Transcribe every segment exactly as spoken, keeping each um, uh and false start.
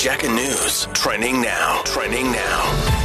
Jacka News. Trending now. Trending now.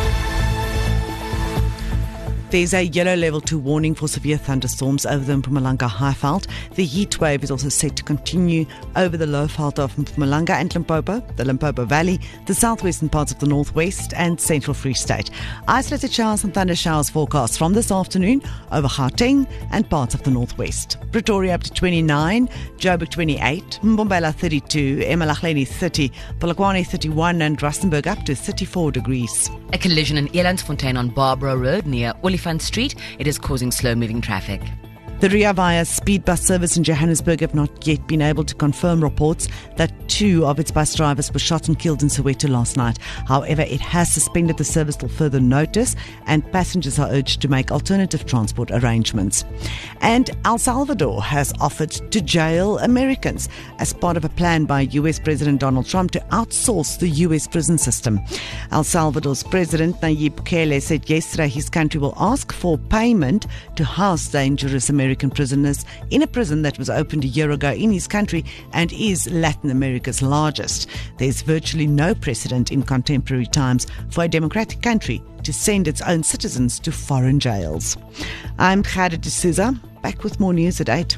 There's a yellow level two warning for severe thunderstorms over the Mpumalanga Highveld. The heat wave is also set to continue over the low-veld of Mpumalanga and Limpopo, the Limpopo Valley, the southwestern parts of the northwest and central Free State. Isolated showers and thunder showers forecast from this afternoon over Gauteng and parts of the northwest. Pretoria up to twenty-nine, Joburg twenty-eight, Mbombela thirty-two, eMalahleni thirty, Polokwane thirty-one and Rustenburg up to thirty-four degrees. A collision in Elandsfontein on Barbara Road near Olifant Street. It is causing slow-moving traffic. The Ria Vaya speed bus service in Johannesburg have not yet been able to confirm reports that two of its bus drivers were shot and killed in Soweto last night. However, it has suspended the service till further notice and passengers are urged to make alternative transport arrangements. And El Salvador has offered to jail Americans as part of a plan by U S President Donald Trump to outsource the U S prison system. El Salvador's President Nayib Bukele said yesterday his country will ask for payment to house dangerous American prisoners in a prison that was opened a year ago in his country and is Latin America's largest. There's virtually no precedent in contemporary times for a democratic country to send its own citizens to foreign jails. I'm Khadija D'Souza, back with more news at eight.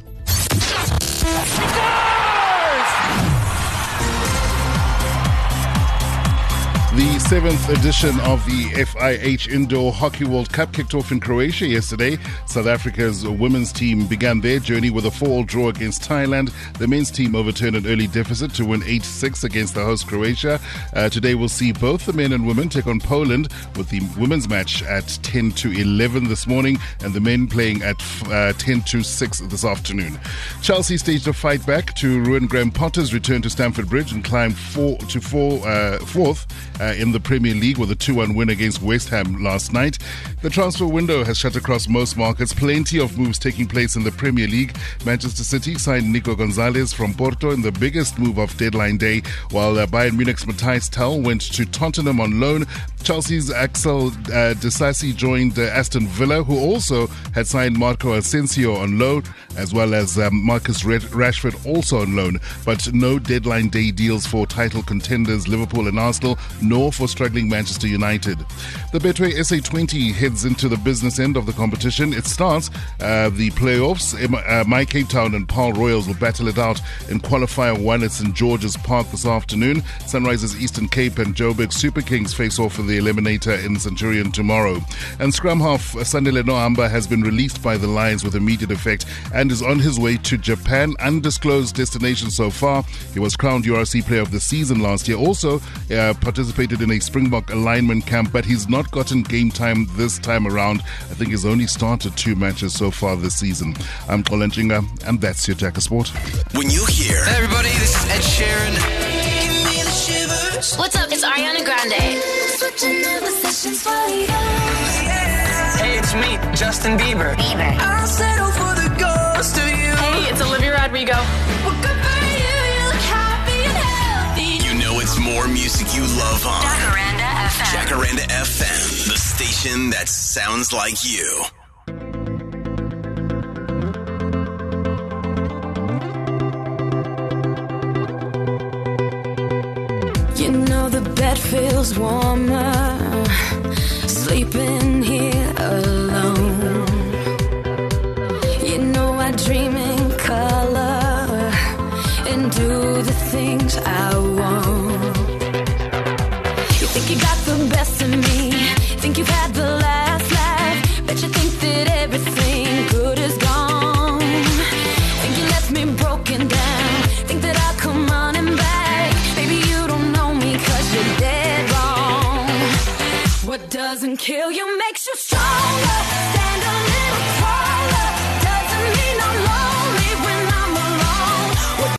The seventh edition of the F I H Indoor Hockey World Cup kicked off in Croatia yesterday. South Africa's women's team began their journey with a four-all draw against Thailand. The men's team overturned an early deficit to win eight six against the host Croatia. Uh, today we'll see both the men and women take on Poland, with the women's match at ten to eleven this morning and the men playing at uh, ten to six this afternoon. Chelsea staged a fight back to ruin Graham Potter's return to Stamford Bridge and climbed four to four, uh, fourth uh, in the Premier League with a two one win against West Ham last night. The transfer window has shut across most markets. Plenty of moves taking place in the Premier League. Manchester City signed Nico Gonzalez from Porto in the biggest move of deadline day, while uh, Bayern Munich's Matthias Tel went to Tottenham on loan. Chelsea's Axel uh, Disasi joined uh, Aston Villa, who also had signed Marco Asensio on loan, as well as um, Marcus Rashford also on loan. But no deadline day deals for title contenders Liverpool and Arsenal, nor for struggling Manchester United. The Betway S A twenty heads into the business end of the competition. It starts uh, the playoffs. Uh, My Cape Town and Paarl Royals will battle it out in qualifier one at St George's Park this afternoon. Sunrisers Eastern Cape and Joburg Super Kings face off for the eliminator in Centurion tomorrow. And scrum half Sandile Nohamba has been released by the Lions with immediate effect and is on his way to Japan. Undisclosed destination so far. He was crowned U R C Player of the Season last year. Also uh, participated in a Springbok alignment camp, but he's not gotten game time this time around. I think he's only started two matches so far this season. I'm Colin Chinga, and that's your Jacka Sport. When you hear... Hey everybody, this is Ed Sheeran. Give me the shivers. What's up? It's Ariana Grande. Hey, it's me, Justin Bieber. Bieber. I'll settle for the ghost of you. Hey, it's Olivia Rodrigo. Well, good for you, you look happy and healthy. You know it's more music you love on Jacaranda F M. Jacaranda F M, the station that sounds like you. You know the bed feels warmer, sleeping here alone. You know I dream in color and do the things I want. You think you got the best of me, think you've had the last laugh, bet you think that everything good is gone. Think you left me broken down, think that I'll come running back. Maybe you don't know me 'cause you're dead wrong. What doesn't kill you makes you stronger.